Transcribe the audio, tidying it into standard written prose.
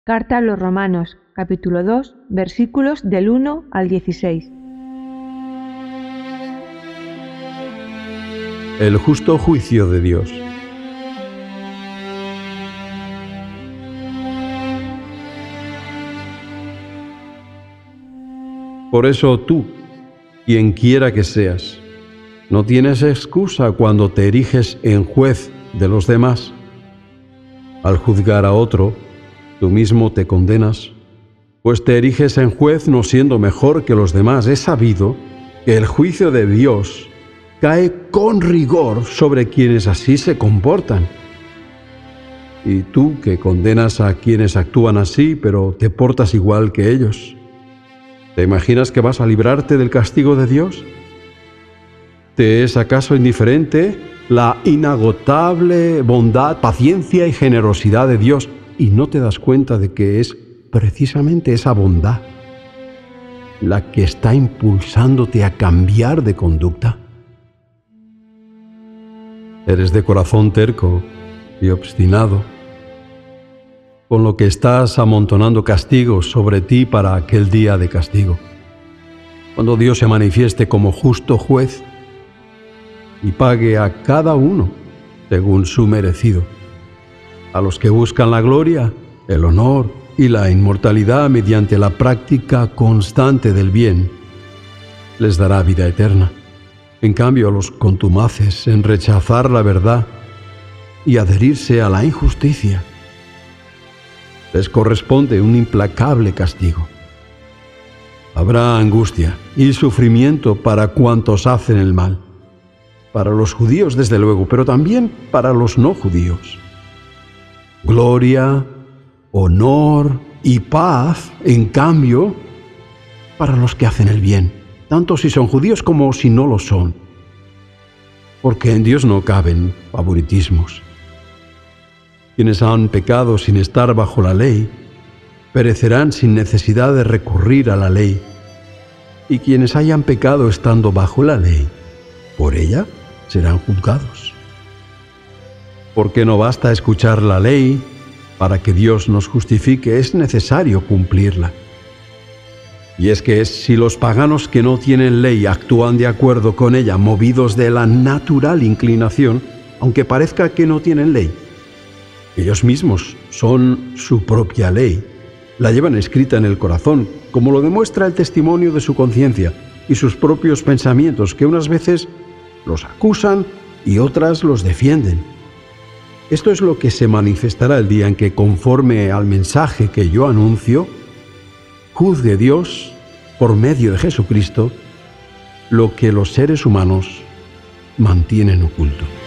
Carta a los Romanos, capítulo 2, versículos del 1 al 16. El justo juicio de Dios. Por eso tú, quien quiera que seas, no tienes excusa cuando te eriges en juez de los demás. Al juzgar a otro, tú mismo te condenas, pues te eriges en juez no siendo mejor que los demás. Es sabido que el juicio de Dios cae con rigor sobre quienes así se comportan. Y tú que condenas a quienes actúan así, pero te portas igual que ellos, ¿te imaginas que vas a librarte del castigo de Dios? ¿Te es acaso indiferente la inagotable bondad, paciencia y generosidad de Dios y no te das cuenta de que es precisamente esa bondad la que está impulsándote a cambiar de conducta? Eres de corazón terco y obstinado, con lo que estás amontonando castigos sobre ti para aquel día de castigo, cuando Dios se manifieste como justo juez y pague a cada uno según su merecido. A los que buscan la gloria, el honor y la inmortalidad mediante la práctica constante del bien, les dará vida eterna. En cambio, a los contumaces en rechazar la verdad y adherirse a la injusticia, les corresponde un implacable castigo. Habrá angustia y sufrimiento para cuantos hacen el mal, para los judíos desde luego, pero también para los no judíos. Gloria, honor y paz, en cambio, para los que hacen el bien, tanto si son judíos como si no lo son, porque en Dios no caben favoritismos. Quienes han pecado sin estar bajo la ley, perecerán sin necesidad de recurrir a la ley, y quienes hayan pecado estando bajo la ley, por ella serán juzgados. Porque no basta escuchar la ley para que Dios nos justifique, es necesario cumplirla. Y es que si los paganos que no tienen ley actúan de acuerdo con ella, movidos de la natural inclinación, aunque parezca que no tienen ley, ellos mismos son su propia ley, la llevan escrita en el corazón, como lo demuestra el testimonio de su conciencia y sus propios pensamientos, que unas veces los acusan y otras los defienden. Esto es lo que se manifestará el día en que, conforme al mensaje que yo anuncio, juzgue Dios, por medio de Jesucristo, lo que los seres humanos mantienen oculto.